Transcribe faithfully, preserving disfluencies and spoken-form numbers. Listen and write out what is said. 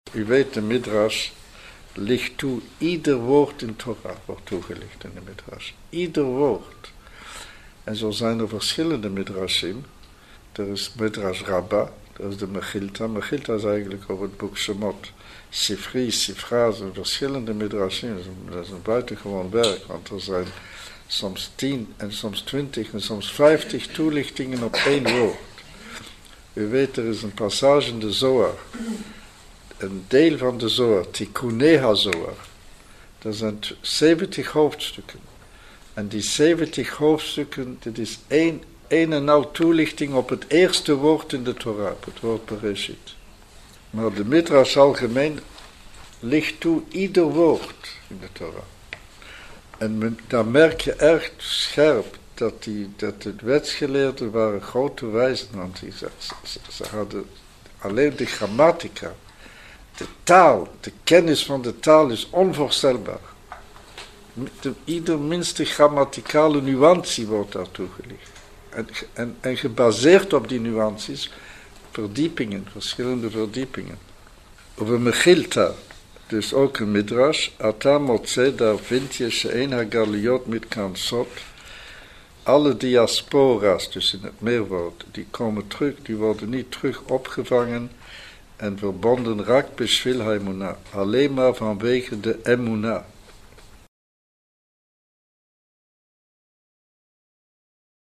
U weet, de Midrash ligt toe, ieder woord in Torah wordt toegelicht in de Midrash. Ieder woord. En zo zijn er verschillende Midrashim. Er is Midrash Rabbah, dat is de Mechilta. Mechilta is eigenlijk over het boek Shemot. Sifri, Sifra, zijn verschillende Midrashim. Dat is, een, dat is een buitengewoon werk, want er zijn soms tien en soms twintig en soms vijftig toelichtingen op één woord. U weet, er is een passage in de Zohar. Een deel van de Zohar, Tikkunei HaZohar. Dat zijn zeventig hoofdstukken. En die zeventig hoofdstukken, dit is één, één en al toelichting op het eerste woord in de Torah, op het woord Bereshit. Maar de Midrash algemeen ligt toe ieder woord in de Torah. En men, dan merk je erg scherp dat, die, dat de wetsgeleerden waren grote wijzen, want die, ze, ze, ze hadden alleen de grammatica. De taal, de kennis van de taal is onvoorstelbaar. De, ieder minste grammaticale nuantie wordt daar toegelicht. En, en, en gebaseerd op die nuances, verdiepingen, verschillende verdiepingen. Over Mechilta, dus ook een Midrash, Ata Motze, daar vind je She'en HaGaliot mit Kansot. Alle diaspora's, dus in het meerwoord, die komen terug, die worden niet terug opgevangen en verbonden rak beshvil haemunah, alleen maar vanwege de emunah.